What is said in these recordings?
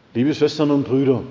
Liebe Schwestern und Brüder,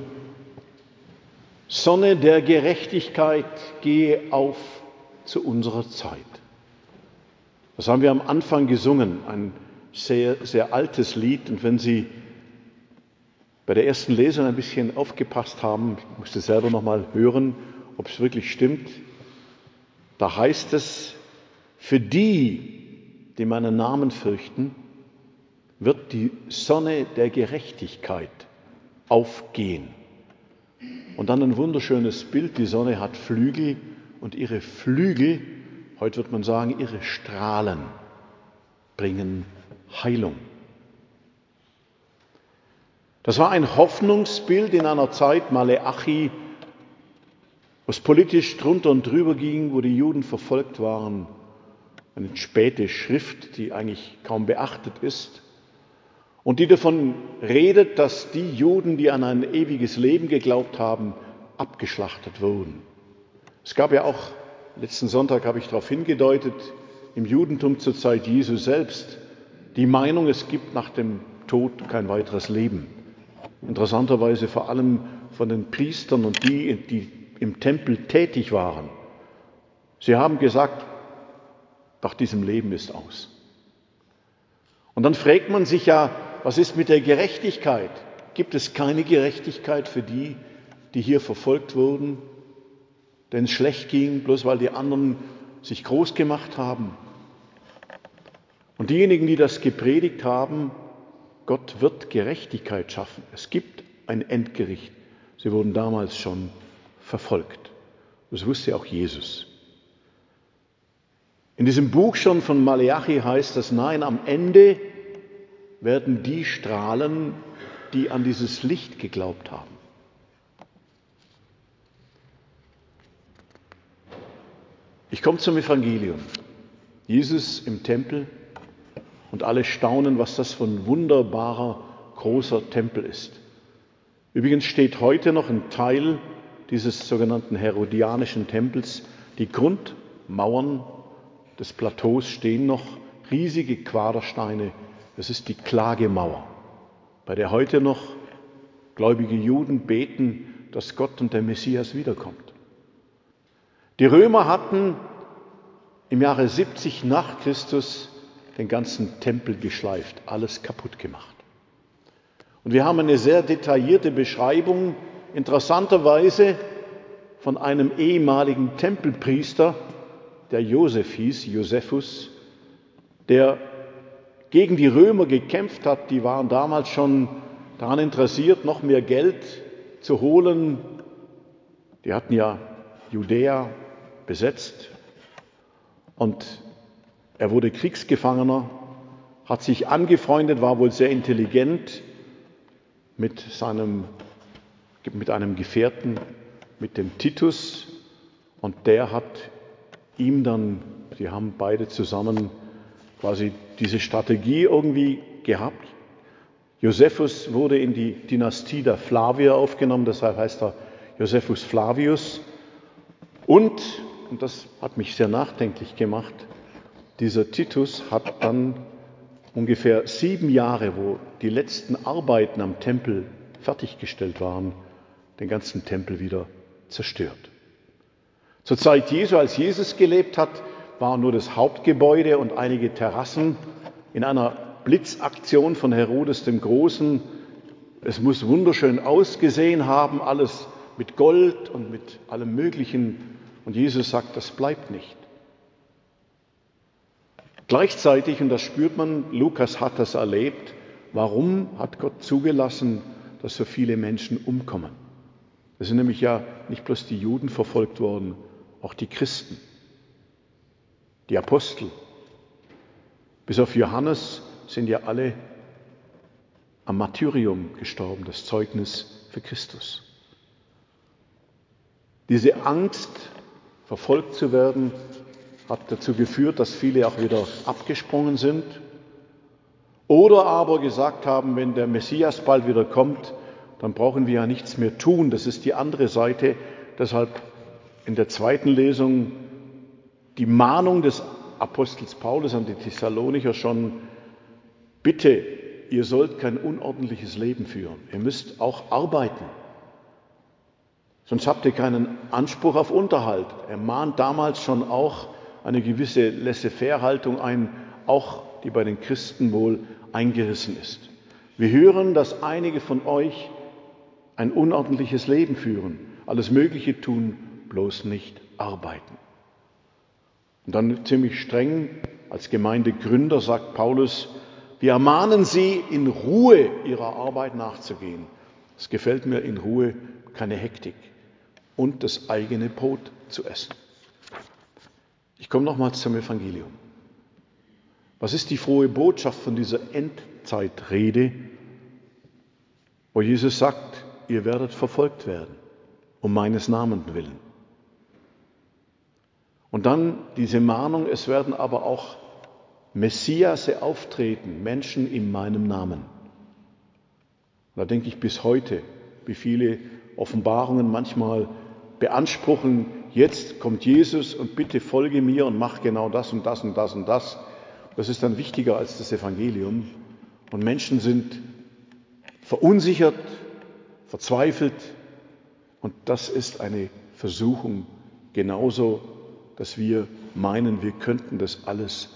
Sonne der Gerechtigkeit, gehe auf zu unserer Zeit. Das haben wir am Anfang gesungen, ein sehr, sehr altes Lied. Und wenn Sie bei der ersten Lesung ein bisschen aufgepasst haben, ich musste selber noch mal hören, ob es wirklich stimmt, da heißt es, für die, die meinen Namen fürchten, wird die Sonne der Gerechtigkeit aufgehen. Und dann ein wunderschönes Bild, die Sonne hat Flügel und ihre Flügel, heute wird man sagen, ihre Strahlen bringen Heilung. Das war ein Hoffnungsbild in einer Zeit, Maleachi, wo es politisch drunter und drüber ging, wo die Juden verfolgt waren. Eine späte Schrift, die eigentlich kaum beachtet ist und die davon redet, dass die Juden, die an ein ewiges Leben geglaubt haben, abgeschlachtet wurden. Es gab ja auch, letzten Sonntag habe ich darauf hingedeutet, im Judentum zur Zeit Jesu selbst die Meinung, es gibt nach dem Tod kein weiteres Leben. Interessanterweise vor allem von den Priestern und die im Tempel tätig waren. Sie haben gesagt, nach diesem Leben ist aus. Und dann fragt man sich ja, was ist mit der Gerechtigkeit? Gibt es keine Gerechtigkeit für die, die hier verfolgt wurden, denen es schlecht ging, bloß weil die anderen sich groß gemacht haben? Und diejenigen, die das gepredigt haben, Gott wird Gerechtigkeit schaffen. Es gibt ein Endgericht. Sie wurden damals schon verfolgt. Das wusste auch Jesus. In diesem Buch schon von Maleachi heißt das, nein, am Ende werden die strahlen, die an dieses Licht geglaubt haben. Ich komme zum Evangelium. Jesus im Tempel und alle staunen, was das für ein wunderbarer, großer Tempel ist. Übrigens steht heute noch ein Teil dieses sogenannten herodianischen Tempels. Die Grundmauern des Plateaus stehen noch, riesige Quadersteine. Das ist die Klagemauer, bei der heute noch gläubige Juden beten, dass Gott und der Messias wiederkommt. Die Römer hatten im Jahre 70 nach Christus den ganzen Tempel geschleift, alles kaputt gemacht. Und wir haben eine sehr detaillierte Beschreibung, interessanterweise von einem ehemaligen Tempelpriester, der Josef hieß, Josephus, der gegen die Römer gekämpft hat. Die waren damals schon daran interessiert, noch mehr Geld zu holen. Die hatten ja Judäa besetzt und er wurde Kriegsgefangener, hat sich angefreundet, war wohl sehr intelligent mit einem Gefährten, mit dem Titus, und der hat ihm dann, sie haben beide zusammen quasi diese Strategie irgendwie gehabt. Josephus wurde in die Dynastie der Flavier aufgenommen, deshalb heißt er Josephus Flavius. Und das hat mich sehr nachdenklich gemacht, dieser Titus hat dann ungefähr 7 Jahre, wo die letzten Arbeiten am Tempel fertiggestellt waren, den ganzen Tempel wieder zerstört. Zur Zeit Jesu, als Jesus gelebt hat, war nur das Hauptgebäude und einige Terrassen in einer Blitzaktion von Herodes dem Großen. Es muss wunderschön ausgesehen haben, alles mit Gold und mit allem Möglichen. Und Jesus sagt, das bleibt nicht. Gleichzeitig, und das spürt man, Lukas hat das erlebt, warum hat Gott zugelassen, dass so viele Menschen umkommen? Es sind nämlich ja nicht bloß die Juden verfolgt worden, auch die Christen, die Apostel. Bis auf Johannes sind ja alle am Martyrium gestorben, das Zeugnis für Christus. Diese Angst, verfolgt zu werden, hat dazu geführt, dass viele auch wieder abgesprungen sind oder aber gesagt haben, wenn der Messias bald wieder kommt, dann brauchen wir ja nichts mehr tun. Das ist die andere Seite. Deshalb in der zweiten Lesung die Mahnung des Apostels Paulus an die Thessalonicher schon: Bitte ihr sollt kein unordentliches Leben führen. Ihr müsst auch arbeiten. Sonst habt ihr keinen Anspruch auf Unterhalt. Er mahnt damals schon auch eine gewisse Laissez-faire-Haltung ein, auch die bei den Christen wohl eingerissen ist. Wir hören, dass einige von euch ein unordentliches Leben führen, alles Mögliche tun, bloß nicht arbeiten. Und dann ziemlich streng als Gemeindegründer sagt Paulus, wir ermahnen sie, in Ruhe ihrer Arbeit nachzugehen. Es gefällt mir, in Ruhe, keine Hektik und das eigene Brot zu essen. Ich komme nochmals zum Evangelium. Was ist die frohe Botschaft von dieser Endzeitrede, wo Jesus sagt, ihr werdet verfolgt werden, um meines Namens willen. Und dann diese Mahnung, es werden aber auch Messiase auftreten, Menschen in meinem Namen. Da denke ich bis heute, wie viele Offenbarungen manchmal beanspruchen, jetzt kommt Jesus und bitte folge mir und mach genau das und das und das und das. Das ist dann wichtiger als das Evangelium. Und Menschen sind verunsichert, verzweifelt. Und das ist eine Versuchung, genauso, dass wir meinen, wir könnten das alles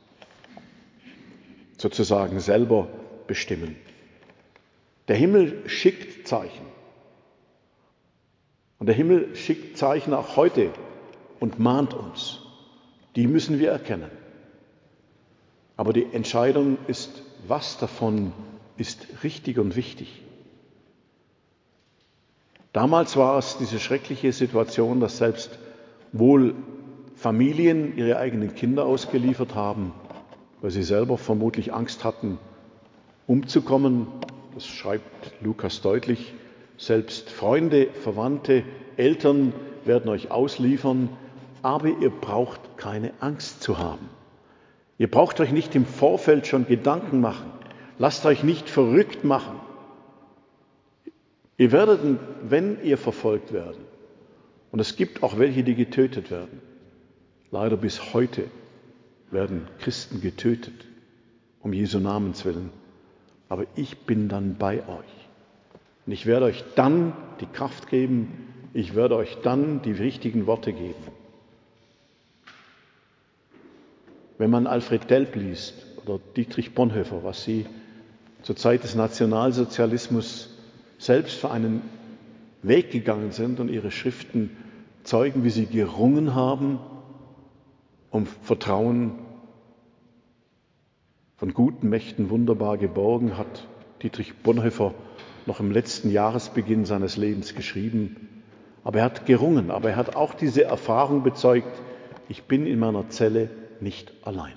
sozusagen selber bestimmen. Der Himmel schickt Zeichen. Und der Himmel schickt Zeichen auch heute und mahnt uns. Die müssen wir erkennen. Aber die Entscheidung ist, was davon ist richtig und wichtig. Damals war es diese schreckliche Situation, dass selbst wohl Familien ihre eigenen Kinder ausgeliefert haben, weil sie selber vermutlich Angst hatten, umzukommen. Das schreibt Lukas deutlich. Selbst Freunde, Verwandte, Eltern werden euch ausliefern, aber ihr braucht keine Angst zu haben. Ihr braucht euch nicht im Vorfeld schon Gedanken machen. Lasst euch nicht verrückt machen. Ihr werdet, wenn ihr verfolgt werdet, und es gibt auch welche, die getötet werden, leider bis heute werden Christen getötet, um Jesu Namens willen. Aber ich bin dann bei euch. Und ich werde euch dann die Kraft geben, ich werde euch dann die richtigen Worte geben. Wenn man Alfred Delp liest oder Dietrich Bonhoeffer, was sie zur Zeit des Nationalsozialismus selbst für einen Weg gegangen sind und ihre Schriften zeugen, wie sie gerungen haben, um Vertrauen von guten Mächten wunderbar geborgen, hat Dietrich Bonhoeffer noch im letzten Jahresbeginn seines Lebens geschrieben. Aber er hat gerungen, aber er hat auch diese Erfahrung bezeugt, ich bin in meiner Zelle nicht allein.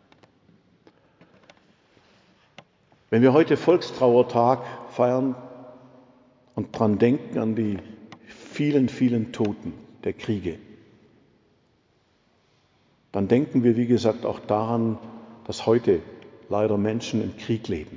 Wenn wir heute Volkstrauertag feiern und dran denken an die vielen, vielen Toten der Kriege, dann denken wir, wie gesagt, auch daran, dass heute leider Menschen im Krieg leben.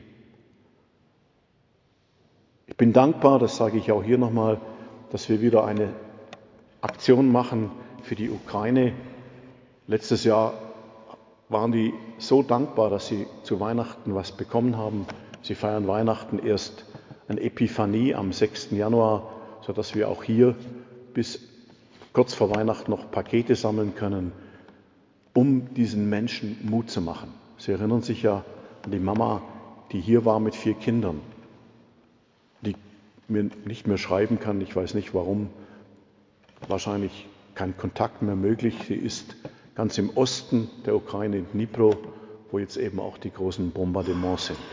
Ich bin dankbar, das sage ich auch hier nochmal, dass wir wieder eine Aktion machen für die Ukraine. Letztes Jahr waren die so dankbar, dass sie zu Weihnachten was bekommen haben. Sie feiern Weihnachten erst an Epiphanie am 6. Januar, sodass wir auch hier bis kurz vor Weihnachten noch Pakete sammeln können, um diesen Menschen Mut zu machen. Sie erinnern sich ja an die Mama, die hier war mit 4 Kindern, die mir nicht mehr schreiben kann. Ich weiß nicht warum. Wahrscheinlich kein Kontakt mehr möglich. Sie ist ganz im Osten der Ukraine, in Dnipro, wo jetzt eben auch die großen Bombardements sind.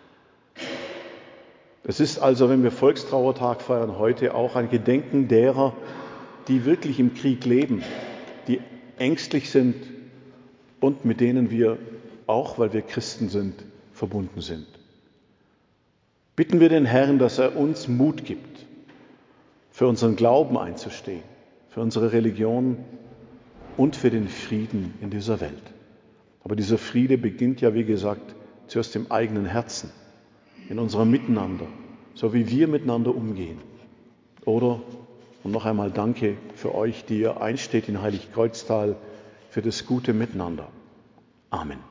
Es ist also, wenn wir Volkstrauertag feiern, heute auch ein Gedenken derer, die wirklich im Krieg leben, die ängstlich sind und mit denen wir auch, weil wir Christen sind, verbunden sind. Bitten wir den Herrn, dass er uns Mut gibt, für unseren Glauben einzustehen, für unsere Religion und für den Frieden in dieser Welt. Aber dieser Friede beginnt ja, wie gesagt, zuerst im eigenen Herzen, in unserem Miteinander, so wie wir miteinander umgehen. Oder, und noch einmal danke für euch, die ihr einsteht in Heiligkreuztal, für das gute Miteinander. Amen.